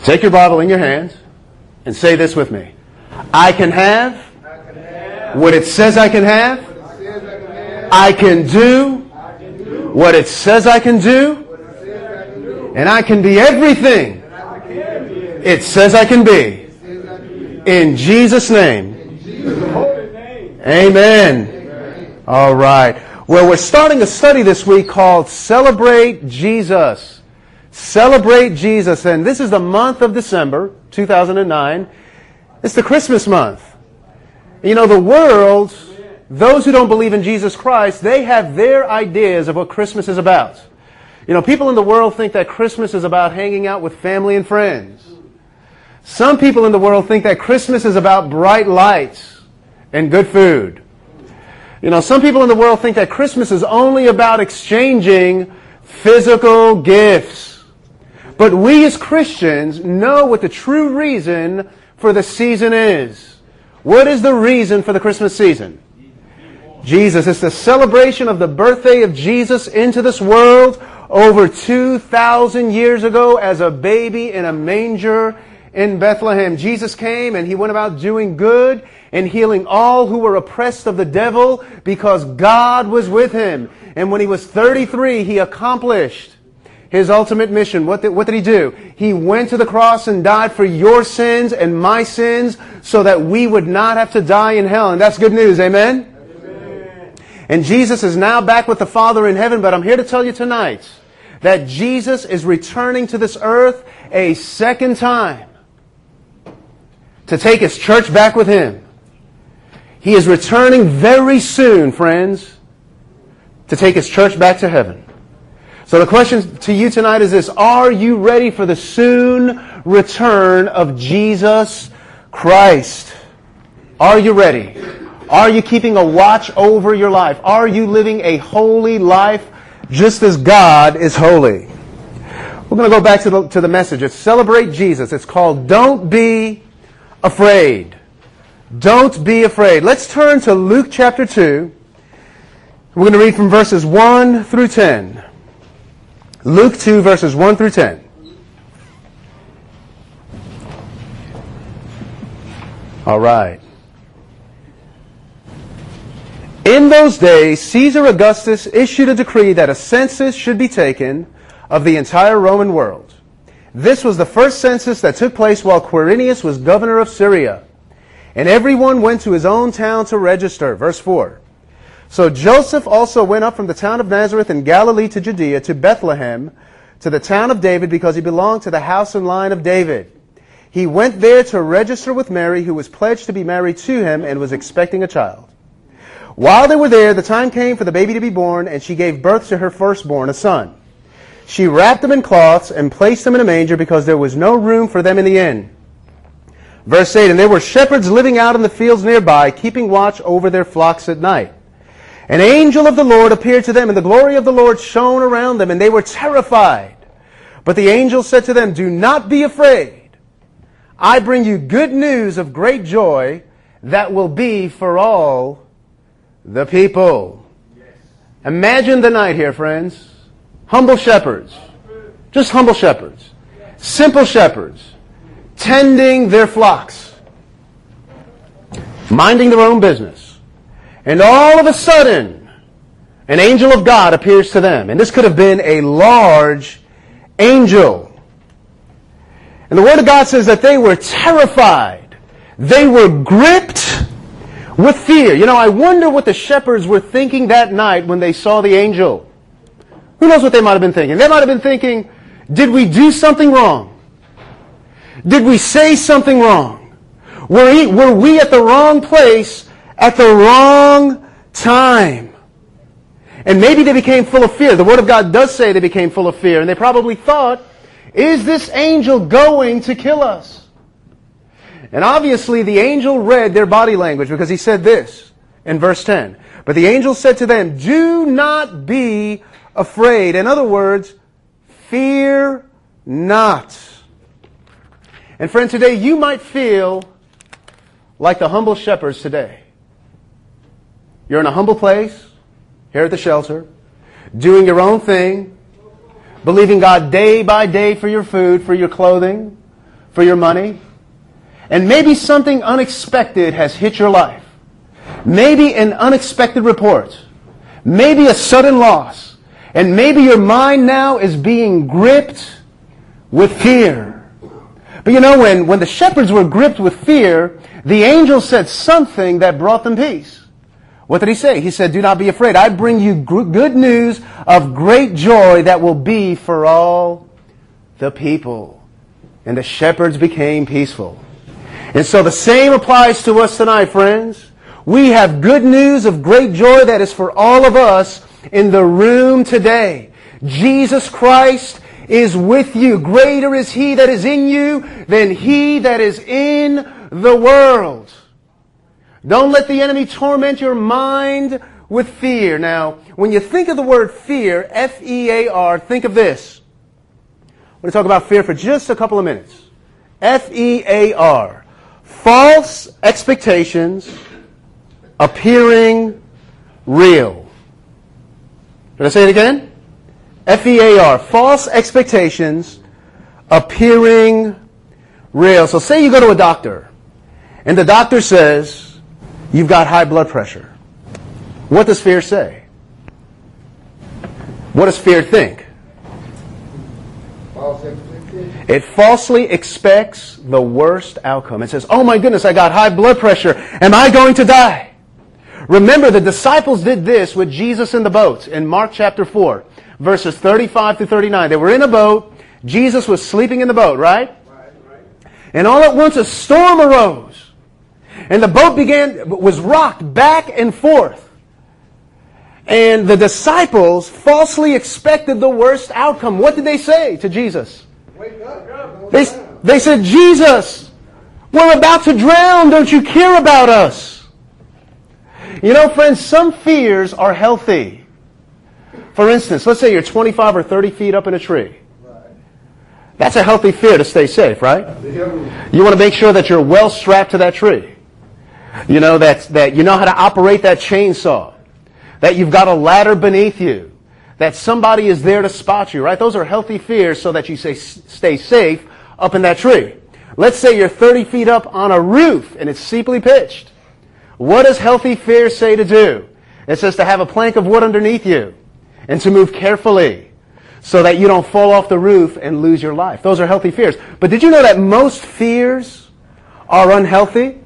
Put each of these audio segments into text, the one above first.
Take your Bible in your hands and say this with me. I can have what it says I can have. I can do what it says I can do. And I can be everything it says I can be. In Jesus' name. Amen. All right. Well, we're starting a study this week called Celebrate Jesus. Celebrate Jesus. And this is the month of December, 2009. It's the Christmas month. You know, the world, those who don't believe in Jesus Christ, they have their ideas of what Christmas is about. You know, people in the world think that Christmas is about hanging out with family and friends. Some people in the world think that Christmas is about bright lights and good food. You know, some people in the world think that Christmas is only about exchanging physical gifts. But we as Christians know what the true reason for the season is. What is the reason for the Christmas season? Jesus. It's the celebration of the birthday of Jesus into this world over 2,000 years ago as a baby in a manger in Bethlehem. Jesus came and He went about doing good and healing all who were oppressed of the devil because God was with Him. And when He was 33, He accomplished His ultimate mission. What did He do? He went to the cross and died for your sins and my sins so that we would not have to die in hell. And that's good news. Amen? And Jesus is now back with the Father in heaven, but I'm here to tell you tonight that Jesus is returning to this earth a second time to take His church back with Him. He is returning very soon, friends, to take His church back to heaven. So the question to you tonight is this: are you ready for the soon return of Jesus Christ? Are you ready? Are you keeping a watch over your life? Are you living a holy life just as God is holy? We're going to go back to the message. It's Celebrate Jesus. It's called Don't Be Afraid. Don't be afraid. Let's turn to Luke chapter 2. We're going to read from verses 1 through 10. Luke 2, verses 1 through 10. All right. In those days, Caesar Augustus issued a decree that a census should be taken of the entire Roman world. This was the first census that took place while Quirinius was governor of Syria. And everyone went to his own town to register. Verse 4. So Joseph also went up from the town of Nazareth in Galilee to Judea, to Bethlehem, to the town of David, because he belonged to the house and line of David. He went there to register with Mary, who was pledged to be married to him and was expecting a child. While they were there, the time came for the baby to be born, and she gave birth to her firstborn, a son. She wrapped him in cloths and placed him in a manger because there was no room for them in the inn. Verse 8, and there were shepherds living out in the fields nearby, keeping watch over their flocks at night. An angel of the Lord appeared to them, and the glory of the Lord shone around them, and they were terrified. But the angel said to them, do not be afraid. I bring you good news of great joy that will be for all the people. Yes. Imagine the night here, friends. Humble shepherds. Just humble shepherds. Simple shepherds. Tending their flocks. Minding their own business. And all of a sudden, an angel of God appears to them. And this could have been a large angel. And the Word of God says that they were terrified. They were gripped with fear. You know, I wonder what the shepherds were thinking that night when they saw the angel. Who knows what they might have been thinking? They might have been thinking, did we do something wrong? Did we say something wrong? Were we at the wrong place at the wrong time? And maybe they became full of fear. The Word of God does say they became full of fear. And they probably thought, is this angel going to kill us? And obviously the angel read their body language, because he said this in verse 10. But the angel said to them, do not be afraid. In other words, fear not. And friend, today you might feel like the humble shepherds today. You're in a humble place, here at the shelter, doing your own thing, believing God day by day for your food, for your clothing, for your money. And maybe something unexpected has hit your life. Maybe an unexpected report. Maybe a sudden loss. And maybe your mind now is being gripped with fear. But you know, when the shepherds were gripped with fear, the angel said something that brought them peace. What did he say? He said, "Do not be afraid. I bring you good news of great joy that will be for all the people." And the shepherds became peaceful. And so the same applies to us tonight, friends. We have good news of great joy that is for all of us in the room today. Jesus Christ is with you. Greater is He that is in you than he that is in the world. Don't let the enemy torment your mind with fear. Now, when you think of the word fear, F-E-A-R, think of this. We're going to talk about fear for just a couple of minutes. F-E-A-R. False expectations appearing real. Did I say it again? F-E-A-R. False expectations appearing real. So say you go to a doctor, and the doctor says, "You've got high blood pressure." What does fear say? What does fear think? False expectation. It falsely expects the worst outcome. It says, "Oh my goodness, I got high blood pressure. Am I going to die?" Remember, the disciples did this with Jesus in the boat in Mark chapter 4, verses 35 to 39. They were in a boat. Jesus was sleeping in the boat, right? And all at once a storm arose. And the boat was rocked back and forth. And the disciples falsely expected the worst outcome. What did they say to Jesus? Wake up. They said, "Jesus, we're about to drown. Don't you care about us?" You know, friends, some fears are healthy. For instance, let's say you're 25 or 30 feet up in a tree. That's a healthy fear to stay safe, right? You want to make sure that you're well strapped to that tree. You know, that you know how to operate that chainsaw. That you've got a ladder beneath you. That somebody is there to spot you, right? Those are healthy fears so that you stay safe up in that tree. Let's say you're 30 feet up on a roof and it's steeply pitched. What does healthy fear say to do? It says to have a plank of wood underneath you and to move carefully so that you don't fall off the roof and lose your life. Those are healthy fears. But did you know that most fears are unhealthy?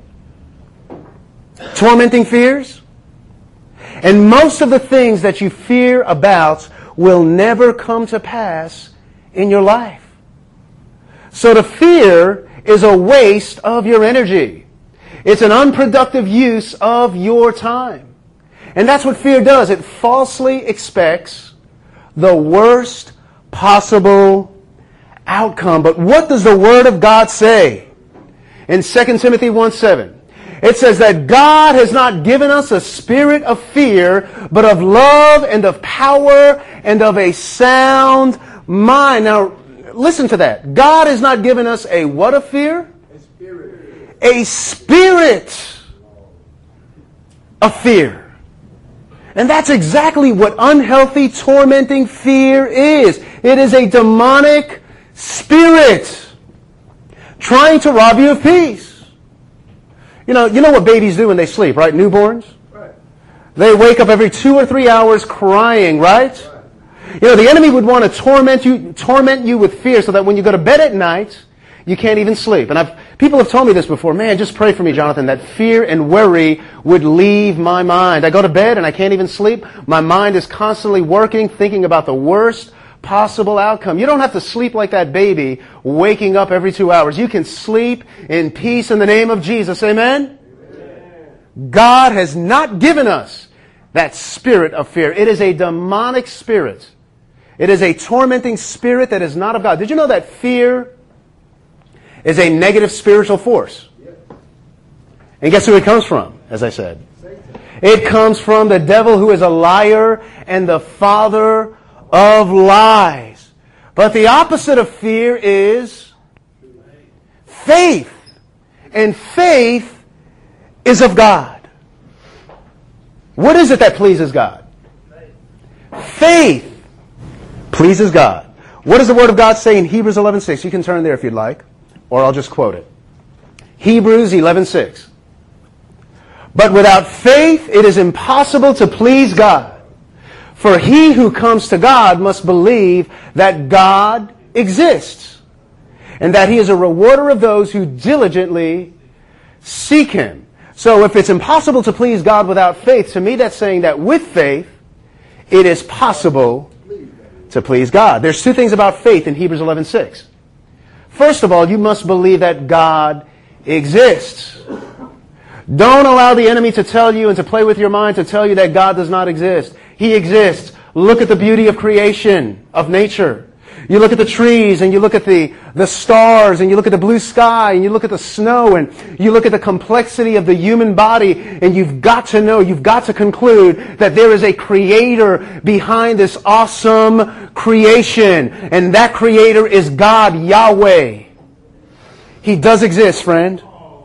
Tormenting fears? And most of the things that you fear about will never come to pass in your life. So to fear is a waste of your energy. It's an unproductive use of your time. And that's what fear does. It falsely expects the worst possible outcome. But what does the Word of God say? In 2 Timothy 1:7, it says that God has not given us a spirit of fear, but of love and of power and of a sound mind. Now, listen to that. God has not given us a what of fear? A spirit of fear. And that's exactly what unhealthy, tormenting fear is. It is a demonic spirit trying to rob you of peace. You know what babies do when they sleep, right? Newborns? Right. They wake up every 2 or 3 hours crying, right? You know, the enemy would want to torment you with fear so that when you go to bed at night, you can't even sleep. And people have told me this before. Man, just pray for me, Jonathan, that fear and worry would leave my mind. I go to bed and I can't even sleep. My mind is constantly working, thinking about the worst possible outcome. You don't have to sleep like that baby, waking up every 2 hours. You can sleep in peace in the name of Jesus. Amen? Amen. God has not given us that spirit of fear. It is a demonic spirit. It is a tormenting spirit that is not of God. Did you know that fear is a negative spiritual force? And guess who it comes from, as I said? It comes from the devil, who is a liar and the father of lies. But the opposite of fear is faith. And faith is of God. What is it that pleases God? Faith pleases God. What does the Word of God say in Hebrews 11:6? You can turn there if you'd like. or I'll just quote it. Hebrews 11:6. But without faith it is impossible to please God. For he who comes to God must believe that God exists, and that he is a rewarder of those who diligently seek him. So if it's impossible to please God without faith, to me that's saying that with faith, it is possible to please God. There's two things about faith in Hebrews 11:6. First of all, you must believe that God exists. Don't allow the enemy to tell you and to play with your mind to tell you that God does not exist. He exists. Look at the beauty of creation, of nature. You look at the trees, and you look at the stars, and you look at the blue sky, and you look at the snow, and you look at the complexity of the human body, and you've got to know, you've got to conclude that there is a creator behind this awesome creation. And that creator is God, Yahweh. He does exist, friend.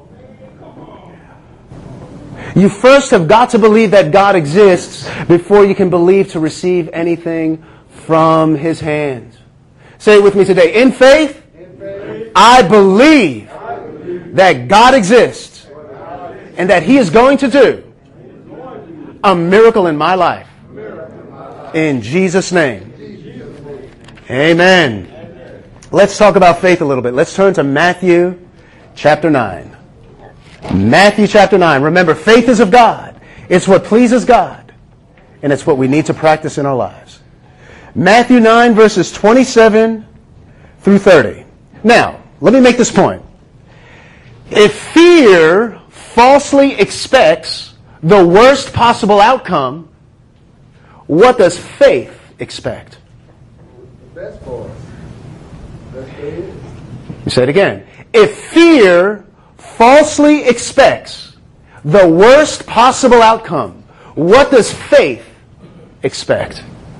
You first have got to believe that God exists before you can believe to receive anything from His hand. Say it with me today. In faith, I believe that God exists and that He is going to do a miracle in my life. In Jesus' name. Amen. Let's talk about faith a little bit. Let's turn to Matthew chapter 9. Matthew chapter 9. Remember, faith is of God. It's what pleases God. And it's what we need to practice in our lives. Matthew 9 verses 27 through 30. Now, let me make this point. If fear falsely expects the worst possible outcome, what does faith expect? Best for us. That's good. You say it again. If fear falsely expects the worst possible outcome, what does faith expect?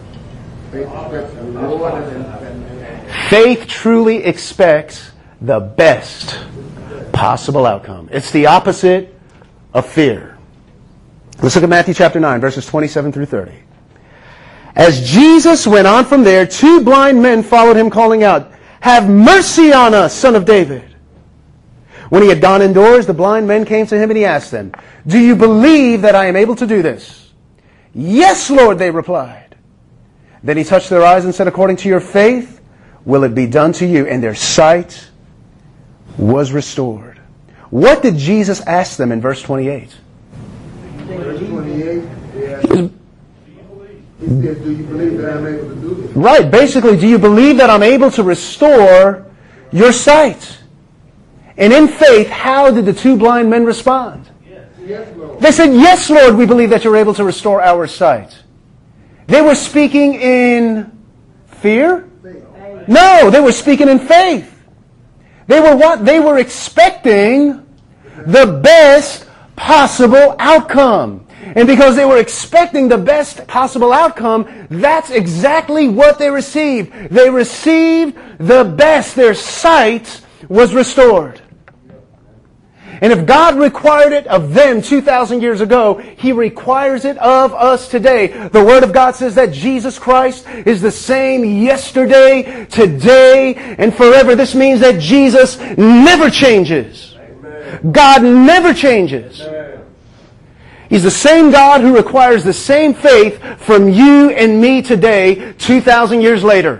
Faith truly expects the best possible outcome. It's the opposite of fear. Let's look at Matthew chapter 9, verses 27 through 30. As Jesus went on from there, two blind men followed him, calling out, "Have mercy on us, Son of David." When he had gone indoors, the blind men came to him and he asked them, "Do you believe that I am able to do this?" "Yes, Lord," they replied. Then he touched their eyes and said, "According to your faith, will it be done to you?" And their sight was restored. What did Jesus ask them in verse 28? Verse 28, he said, "Do you believe that I'm able to do this?" Right, basically, do you believe that I'm able to restore your sight? And in faith, how did the two blind men respond? Yes, Lord. They said, "Yes, Lord, we believe that you're able to restore our sight." They were speaking in fear? No, they were speaking in faith. They were what? They were expecting the best possible outcome. And because they were expecting the best possible outcome, that's exactly what they received. They received the best. Their sight was restored. And if God required it of them 2,000 years ago, He requires it of us today. The Word of God says that Jesus Christ is the same yesterday, today, and forever. This means that Jesus never changes. Amen. God never changes. Amen. He's the same God who requires the same faith from you and me today, 2,000 years later.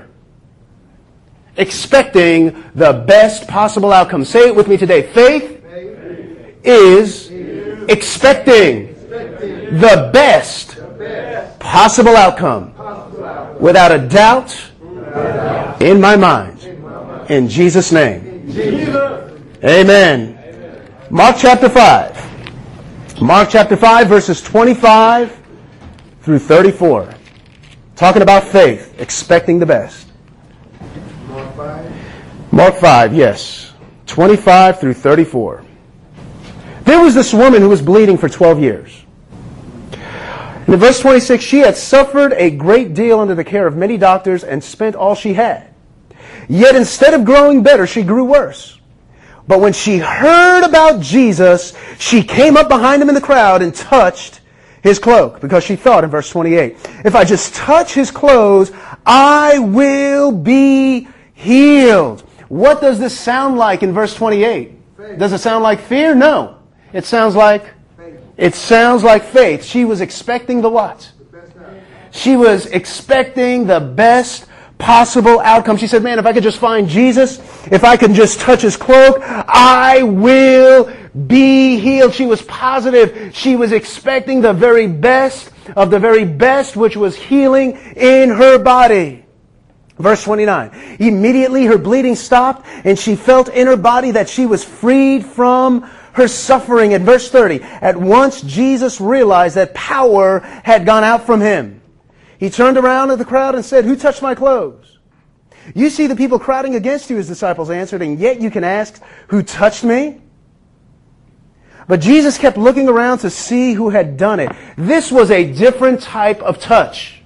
Expecting the best possible outcome. Say it with me today. Faith is expecting the best possible outcome without a doubt in my mind. In Jesus' name. Amen. Mark chapter 5. Mark chapter 5 verses 25 through 34. Talking about faith, expecting the best. Mark 5. Mark 5, yes. 25 through 34. There was this woman who was bleeding for 12 years. And in verse 26, she had suffered a great deal under the care of many doctors and spent all she had. Yet instead of growing better, she grew worse. But when she heard about Jesus, she came up behind him in the crowd and touched his cloak. Because she thought in verse 28, if I just touch his clothes, I will be healed. What does this sound like in verse 28? Faith. Does it sound like fear? No. It sounds like faith. She was expecting the what? She was expecting the best possible outcome. She said, man, if I could just find Jesus, if I could just touch his cloak, I will be healed. She was positive. She was expecting the very best of the very best, which was healing in her body. Verse 29. Immediately her bleeding stopped, and she felt in her body that she was freed from her suffering. In verse 30, at once Jesus realized that power had gone out from him. He turned around to the crowd and said, who touched my clothes? You see the people crowding against you, his disciples answered, and yet you can ask, who touched me? But Jesus kept looking around to see who had done it. This was a different type of touch.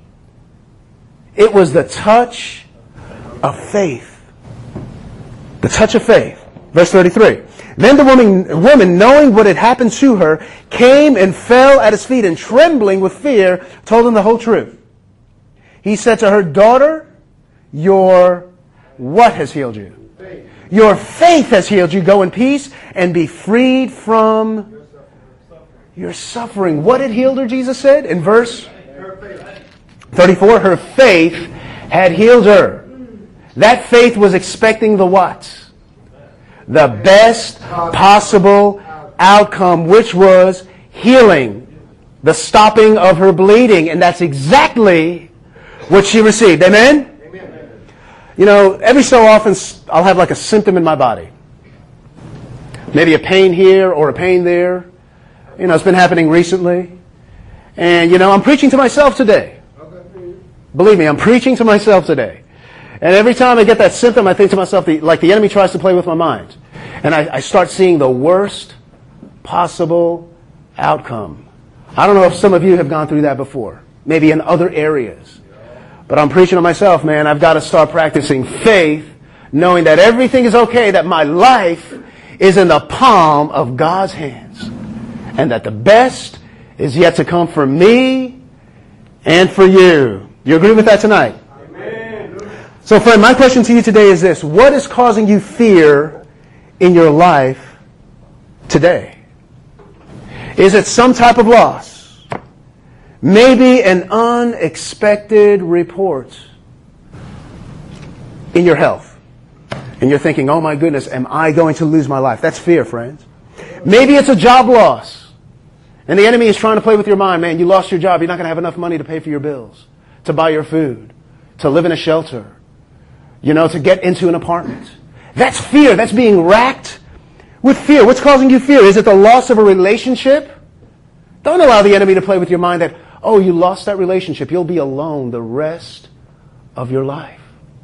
It was the touch of faith. The touch of faith. Verse 33. Then the woman, knowing what had happened to her, came and fell at his feet, and trembling with fear, told him the whole truth. He said to her, daughter, your what has healed you? Your faith has healed you. Go in peace and be freed from your suffering. What had healed her, Jesus said? In verse 34, her faith had healed her. That faith was expecting the what? The best possible outcome, which was healing. The stopping of her bleeding. And that's exactly what she received. Amen? Amen? You know, every so often I'll have like a symptom in my body. Maybe a pain here or a pain there. You know, it's been happening recently. And, you know, I'm preaching to myself today. Believe me, I'm preaching to myself today. And every time I get that symptom, I think to myself, like the enemy tries to play with my mind. And I start seeing the worst possible outcome. I don't know if some of you have gone through that before. Maybe in other areas. But I'm preaching to myself, man. I've got to start practicing faith, knowing that everything is okay, that my life is in the palm of God's hands. And that the best is yet to come for me and for you. You agree with that tonight? Amen. So friend, my question to you today is this. What is causing you fear in your life today? Is it some type of loss? Maybe an unexpected report in your health. And you're thinking, oh my goodness, am I going to lose my life? That's fear, friends. Maybe it's a job loss. And the enemy is trying to play with your mind. Man, you lost your job. You're not going to have enough money to pay for your bills, to buy your food, to live in a shelter, you know, to get into an apartment. That's fear. That's being racked with fear. What's causing you fear? Is it the loss of a relationship? Don't allow the enemy to play with your mind that, oh, you lost that relationship. You'll be alone the rest of your life.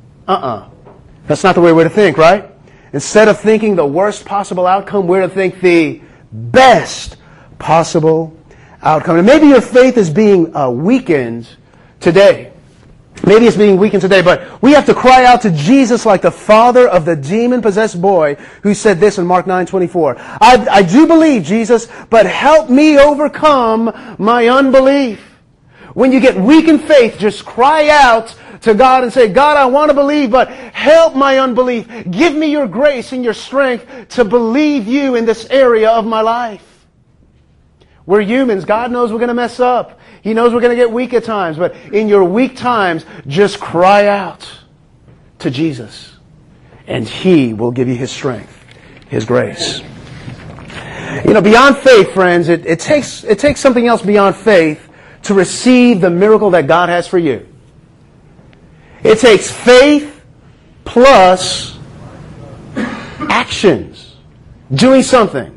That's not the way we're to think, right? Instead of thinking the worst possible outcome, we're to think the best possible outcome. And maybe your faith is being weakened today. Maybe it's being weakened today, but we have to cry out to Jesus like the father of the demon-possessed boy who said this in Mark 9:24. I do believe, Jesus, but help me overcome my unbelief. When you get weak in faith, just cry out to God and say, God, I want to believe, but help my unbelief. Give me your grace and your strength to believe you in this area of my life. We're humans. God knows we're going to mess up. He knows we're going to get weak at times. But in your weak times, just cry out to Jesus. And He will give you His strength, His grace. You know, beyond faith, friends, it takes something else beyond faith to receive the miracle that God has for you. It takes faith plus actions. Doing something.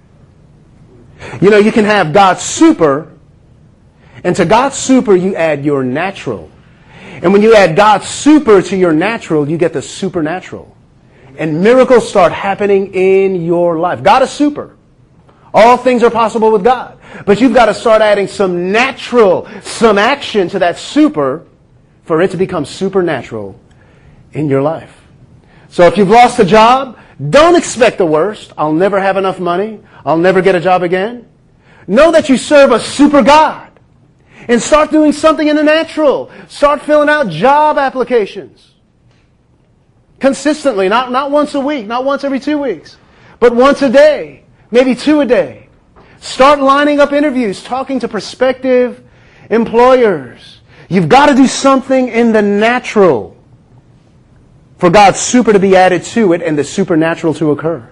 You know, you can have God's super, and to God's super you add your natural. And when you add God's super to your natural, you get the supernatural. And miracles start happening in your life. God is super. All things are possible with God. But you've got to start adding some natural, some action to that super for it to become supernatural in your life. So if you've lost a job, don't expect the worst. I'll never have enough money. I'll never get a job again. Know that you serve a super God. And start doing something in the natural. Start filling out job applications. Consistently, not once a week, not once every 2 weeks, but once a day, maybe 2 a day. Start lining up interviews, talking to prospective employers. You've got to do something in the natural for God's super to be added to it and the supernatural to occur.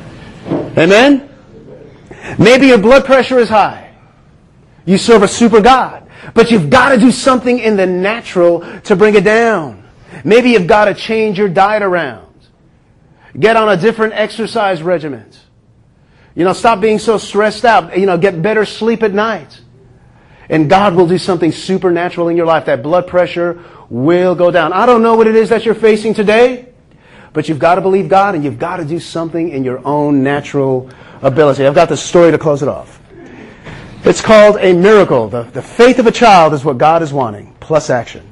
Amen? Maybe your blood pressure is high. You serve a super God. But you've got to do something in the natural to bring it down. Maybe you've got to change your diet around. Get on a different exercise regimen. Stop being so stressed out. Get better sleep at night. And God will do something supernatural in your life. That blood pressure will go down. I don't know what it is that you're facing today, but you've got to believe God and you've got to do something in your own natural ability. I've got this story to close it off. It's called a miracle. The faith of a child is what God is wanting, plus action.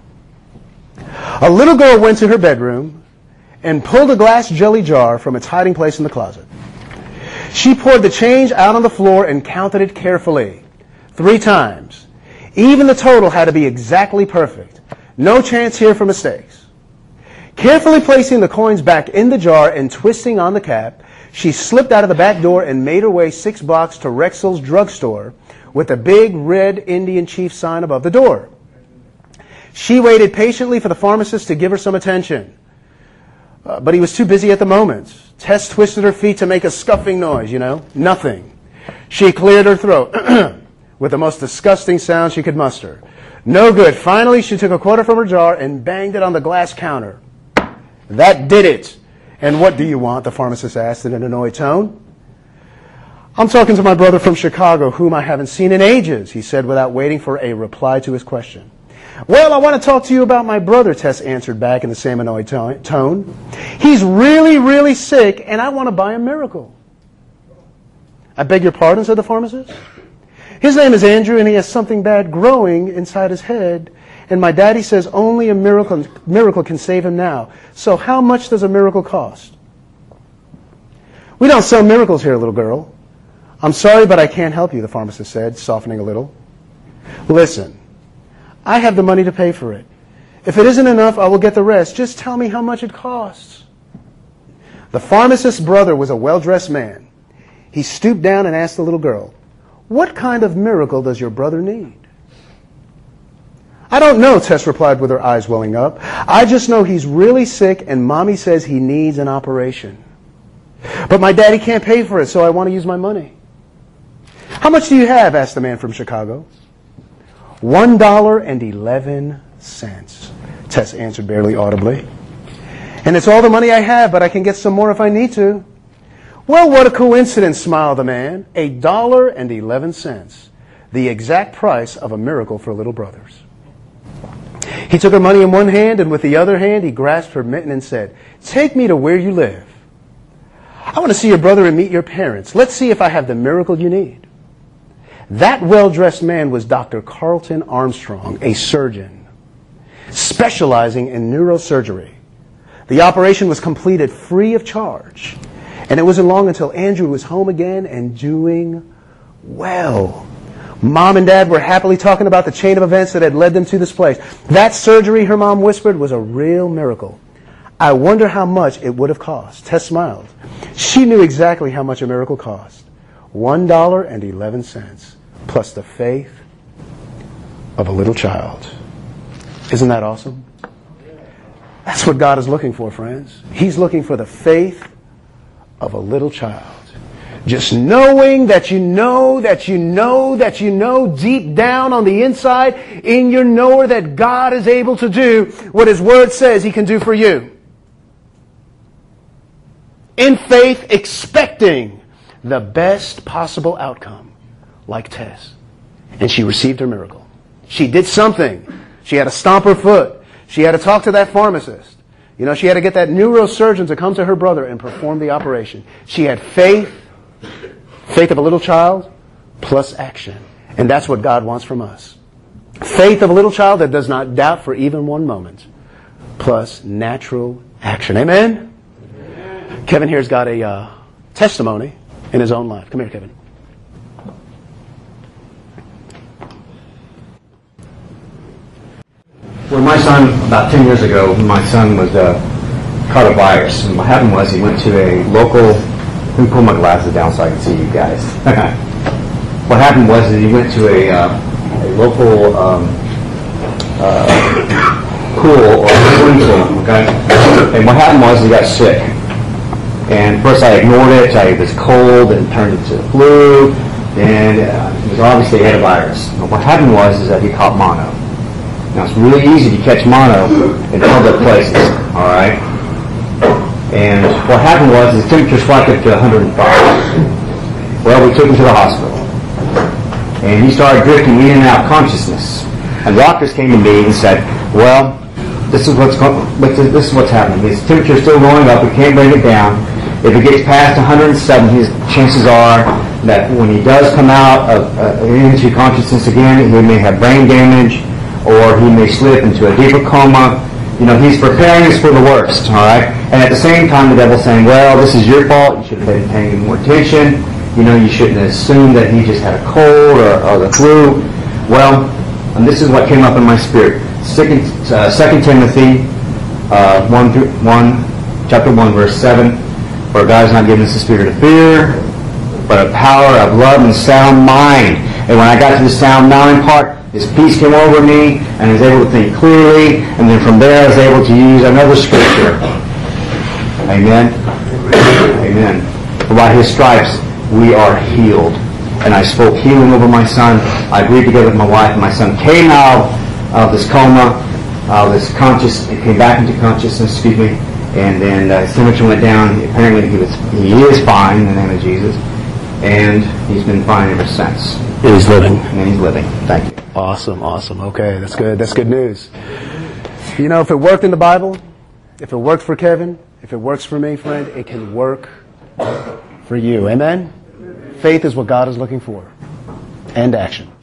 A little girl went to her bedroom and pulled a glass jelly jar from its hiding place in the closet. She poured the change out on the floor and counted it carefully, 3 times. Even the total had to be exactly perfect. No chance here for mistakes. Carefully placing the coins back in the jar and twisting on the cap, she slipped out of the back door and made her way 6 blocks to Rexall's drugstore with a big red Indian chief sign above the door. She waited patiently for the pharmacist to give her some attention. But he was too busy at the moment. Tess twisted her feet to make a scuffing noise, Nothing. She cleared her throat with the most disgusting sound she could muster. No good. Finally, she took a quarter from her jar and banged it on the glass counter. That did it. And what do you want? The pharmacist asked in an annoyed tone. I'm talking to my brother from Chicago, whom I haven't seen in ages, he said without waiting for a reply to his question. Well, I want to talk to you about my brother, Tess answered back in the same annoyed tone. He's really, really sick, and I want to buy a miracle. I beg your pardon, said the pharmacist. His name is Andrew, and he has something bad growing inside his head, and my daddy says only a miracle can save him now. So how much does a miracle cost? We don't sell miracles here, little girl. I'm sorry, but I can't help you, the pharmacist said, softening a little. Listen, I have the money to pay for it. If it isn't enough, I will get the rest. Just tell me how much it costs. The pharmacist's brother was a well-dressed man. He stooped down and asked the little girl, what kind of miracle does your brother need? I don't know, Tess replied with her eyes welling up. I just know he's really sick and Mommy says he needs an operation. But my daddy can't pay for it, so I want to use my money. How much do you have? Asked the man from Chicago. $1.11, Tess answered barely audibly. And it's all the money I have, but I can get some more if I need to. Well, what a coincidence, smiled the man. $1.11, the exact price of a miracle for little brothers. He took her money in one hand, and with the other hand, he grasped her mitten and said, take me to where you live. I want to see your brother and meet your parents. Let's see if I have the miracle you need. That well-dressed man was Dr. Carlton Armstrong, a surgeon, specializing in neurosurgery. The operation was completed free of charge, and it wasn't long until Andrew was home again and doing well. Mom and Dad were happily talking about the chain of events that had led them to this place. That surgery, her mom whispered, was a real miracle. I wonder how much it would have cost. Tess smiled. She knew exactly how much a miracle cost. $1.11, plus the faith of a little child. Isn't that awesome? That's what God is looking for, friends. He's looking for the faith of a little child. Just knowing that you know deep down on the inside in your knower that God is able to do what His Word says He can do for you. In faith, expecting the best possible outcome, like Tess. And she received her miracle. She did something. She had to stomp her foot. She had to talk to that pharmacist. She had to get that neurosurgeon to come to her brother and perform the operation. She had faith of a little child, plus action. And that's what God wants from us. Faith of a little child that does not doubt for even one moment, plus natural action. Amen? Amen. Kevin here's got a testimony in his own life. Come here, Kevin. Well, my son, about 10 years ago, my son was caught a virus. And what happened was he went to a local. Let me pull my glasses down so I can see you guys. What happened was that he went to a local pool or swimming pool. Okay, and what happened was he got sick. And first I ignored it. I was cold and turned into the flu. And it was obviously he had a virus. And what happened was that he caught mono. Now it's really easy to catch mono in public places. All right. And what happened was his temperature spiked up to 105. Well, we took him to the hospital. And he started drifting in and out of consciousness. And doctors came to me and said, well, this is what's happening. His temperature is still going up. We can't bring it down. If it gets past 107, his chances are that when he does come out into consciousness again, he may have brain damage or he may slip into a deeper coma. You know, he's preparing us for the worst, all right? And at the same time, the devil's saying, well, this is your fault. You should have been paying him more attention. You know, you shouldn't assume that he just had a cold or the flu. Well, and this is what came up in my spirit. 2 Timothy chapter 1, verse 7. For God has not given us the spirit of fear, but of power, of love, and sound mind. And when I got to the sound mind part, His peace came over me, and I was able to think clearly. And then from there, I was able to use another scripture. Amen. Amen. For by His stripes, we are healed. And I spoke healing over my son. I agreed together with my wife, and my son came out of this coma, this came back into consciousness, and then his temperature went down. Apparently he is fine in the name of Jesus, and he's been fine ever since. And he's living. And he's living. Thank you. Awesome. Okay, that's good. That's good news. You know, if it worked in the Bible, if it worked for Kevin, if it works for me, friend, it can work for you. Amen? Faith is what God is looking for. And action.